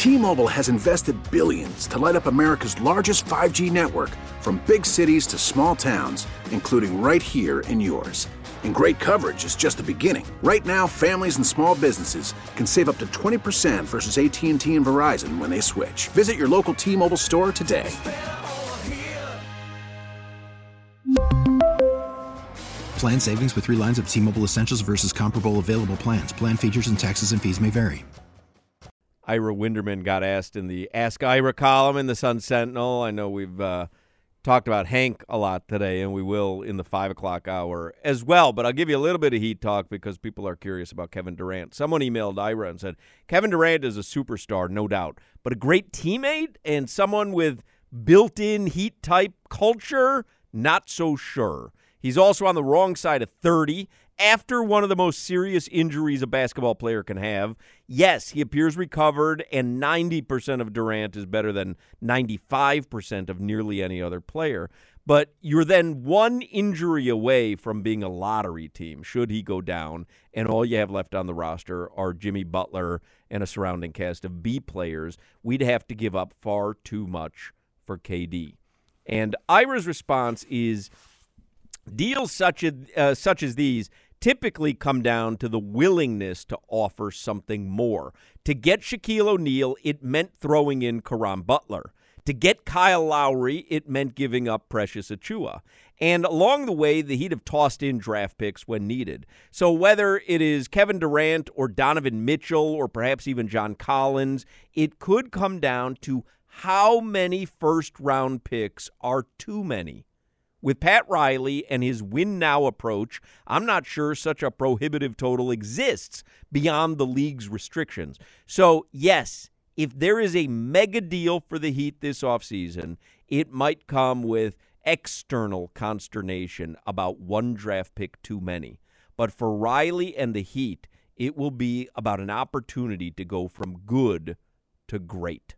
T-Mobile has invested billions to light up America's largest 5G network, from big cities to small towns, including right here in yours. And great coverage is just the beginning. Right now, families and small businesses can save up to 20% versus AT&T and Verizon when they switch. Visit your local T-Mobile store today. Plan savings with 3 lines of T-Mobile Essentials versus comparable available plans. Plan features and taxes and fees may vary. Ira Winderman got asked in the Ask Ira column in the Sun Sentinel. I know we've talked about Hank a lot today, and we will in the 5 o'clock hour as well. But I'll give you a little bit of Heat talk because people are curious about Kevin Durant. Someone emailed Ira and said, Kevin Durant is a superstar, no doubt, but a great teammate and someone with built-in Heat-type culture, not so sure. He's also on the wrong side of 30 after one of the most serious injuries a basketball player can have. Yes, he appears recovered, and 90% of Durant is better than 95% of nearly any other player. But you're then one injury away from being a lottery team, should he go down, and all you have left on the roster are Jimmy Butler and a surrounding cast of B players. We'd have to give up far too much for KD. And Ira's response is, deals such as these typically come down to the willingness to offer something more. To get Shaquille O'Neal, it meant throwing in Caron Butler. To get Kyle Lowry, it meant giving up Precious Achiuwa. And along the way, the Heat have tossed in draft picks when needed. So whether it is Kevin Durant or Donovan Mitchell or perhaps even John Collins, it could come down to how many first-round picks are too many. With Pat Riley and his win-now approach, I'm not sure such a prohibitive total exists beyond the league's restrictions. So, yes, if there is a mega deal for the Heat this offseason, it might come with external consternation about one draft pick too many. But for Riley and the Heat, it will be about an opportunity to go from good to great.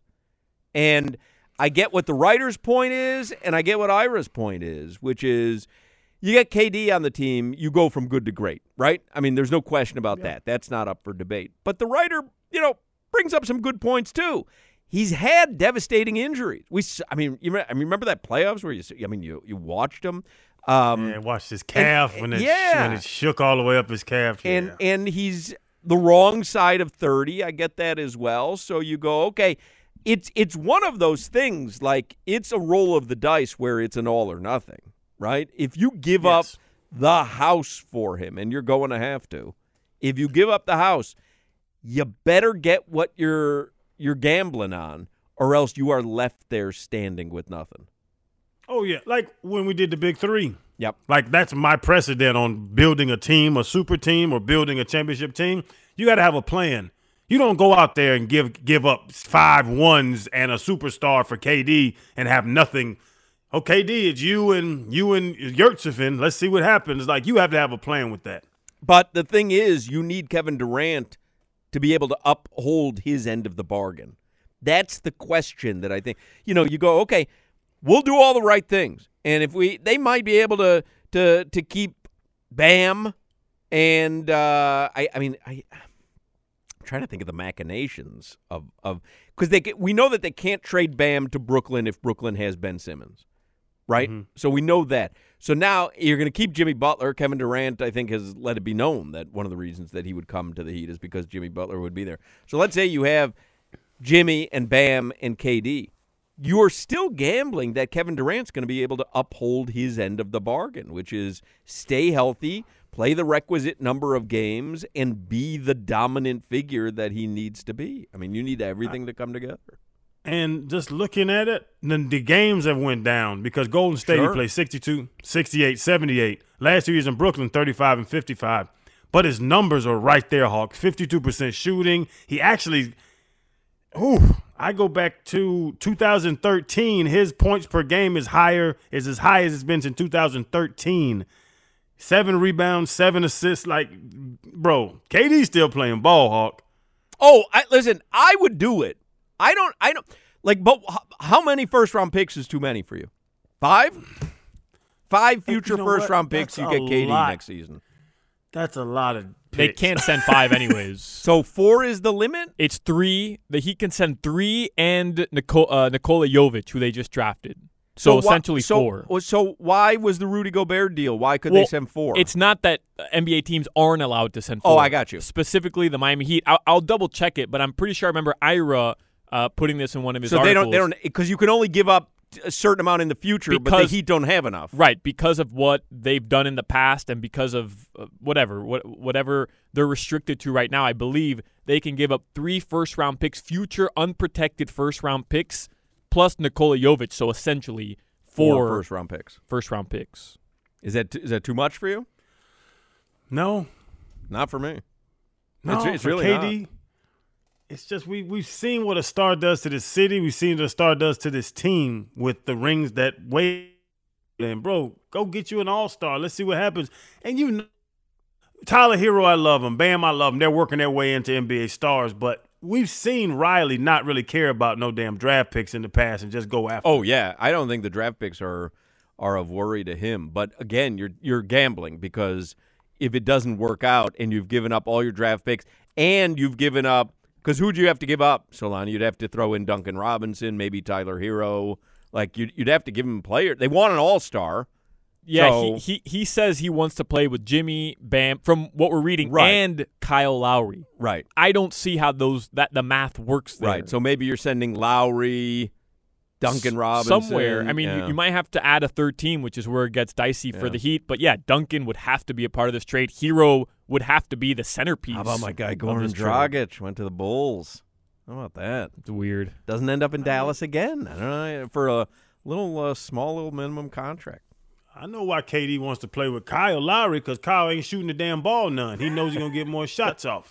And I get what the writer's point is, and I get what Ira's point is, which is you get KD on the team, you go from good to great, right? I mean, there's no question about that. That's not up for debate. But the writer, brings up some good points, too. He's had devastating injuries. You remember that playoffs where you watched him? Watched his calf when it shook all the way up his calf. Yeah. And he's the wrong side of 30. I get that as well. So you go, okay, It's one of those things, like it's a roll of the dice where it's an all or nothing, right? If you give up the house for him, and you're going to have to, if you give up the house, you better get what you're gambling on, or else you are left there standing with nothing. Oh, yeah, like when we did the Big Three. Yep. Like that's my precedent on building a team, a super team, or building a championship team. You got to have a plan. You don't go out there and give up 5 ones and a superstar for KD and have nothing. Oh, KD, it's you and Yurtseven. Let's see what happens. Like, you have to have a plan with that. But the thing is, you need Kevin Durant to be able to uphold his end of the bargain. That's the question that I think. You go, okay, we'll do all the right things. And if they might be able to keep Bam and I'm trying to think of the machinations of because we know that they can't trade Bam to Brooklyn if Brooklyn has Ben Simmons, right? Mm-hmm. So we know that. So now you're going to keep Jimmy Butler. Kevin Durant, I think, has let it be known that one of the reasons that he would come to the Heat is because Jimmy Butler would be there. So let's say you have Jimmy and Bam and KD. You are still gambling that Kevin Durant's going to be able to uphold his end of the bargain, which is stay healthy, play the requisite number of games, and be the dominant figure that he needs to be. I mean, you need everything to come together. And just looking at it, the games have went down because Golden State played 62, 68, 78. Last 2 years in Brooklyn, 35 and 55. But his numbers are right there, Hawk. 52% shooting. He actually I go back to 2013. His points per game is as high as it's been since 2013. 7 rebounds, 7 assists. Like, bro, KD's still playing ball, Hawk. Oh, listen, I would do it. I don't like. But how many first-round picks is too many for you? 5? 5 future first-round picks. You get KD next season. That's a lot of picks. They can't send 5 anyways. So 4 is the limit? It's 3. The Heat can send 3 and Nikola Jovic, who they just drafted. So essentially 4. So why was the Rudy Gobert deal? Why could they send 4? It's not that NBA teams aren't allowed to send 4. Oh, I got you. Specifically the Miami Heat. I'll double check it, but I'm pretty sure I remember Ira putting this in one of his articles. So they don't because you can only give up a certain amount in the future, but the Heat don't have enough. Right, because of what they've done in the past and because of whatever they're restricted to right now, I believe they can give up 3 first-round picks, future unprotected first-round picks, plus Nikola Jovic, so essentially 4 first-round picks. First-round picks. Is that too much for you? No. Not for me. No, it's for really KD, not. It's just we've seen what a star does to this city. We've seen what a star does to this team with the rings that wait. And, bro, go get you an all-star. Let's see what happens. And you know, Tyler Hero, I love him. Bam, I love him. They're working their way into NBA stars. But we've seen Riley not really care about no damn draft picks in the past and just go after them. Yeah. I don't think the draft picks are of worry to him. But, again, you're gambling because if it doesn't work out and you've given up all your draft picks and you've given up – because who'd you have to give up, Solani? You'd have to throw in Duncan Robinson, maybe Tyler Hero. Like, you'd have to give him a player. They want an all-star. Yeah, so. he says he wants to play with Jimmy, Bam, from what we're reading, right. and Kyle Lowry. Right. I don't see how the math works there. Right, so maybe you're sending Lowry, Duncan Robinson. Somewhere. I mean, you might have to add a third team, which is where it gets dicey for the Heat. But, yeah, Duncan would have to be a part of this trade. Hero would have to be the centerpiece. How about my guy Goran Dragic went to the Bulls? How about that? It's weird. Doesn't end up in Dallas again. I don't know, for a small little minimum contract. I know why KD wants to play with Kyle Lowry, because Kyle ain't shooting the damn ball none. He knows he's going to get more shots off.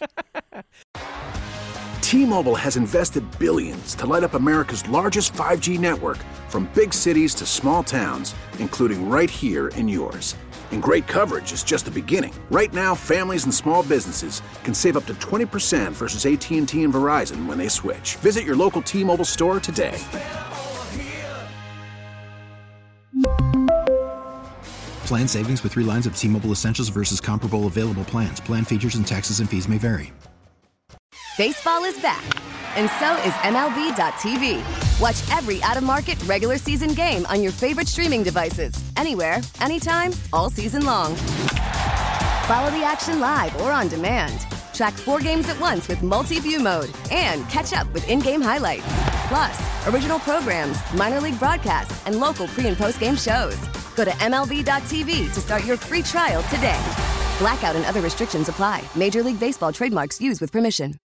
T-Mobile has invested billions to light up America's largest 5G network, from big cities to small towns, including right here in yours. And great coverage is just the beginning. Right now, families and small businesses can save up to 20% versus AT&T and Verizon when they switch. Visit your local T-Mobile store today. Plan savings with 3 lines of T-Mobile Essentials versus comparable available plans. Plan features and taxes and fees may vary. Baseball is back, and so is MLB.tv. Watch every out-of-market regular season game on your favorite streaming devices, anywhere, anytime, all season long. Follow the action live or on demand. Track 4 games at once with multi-view mode and catch up with in-game highlights. Plus, original programs, minor league broadcasts, and local pre- and post-game shows. Go to MLB.tv to start your free trial today. Blackout and other restrictions apply. Major League Baseball trademarks used with permission.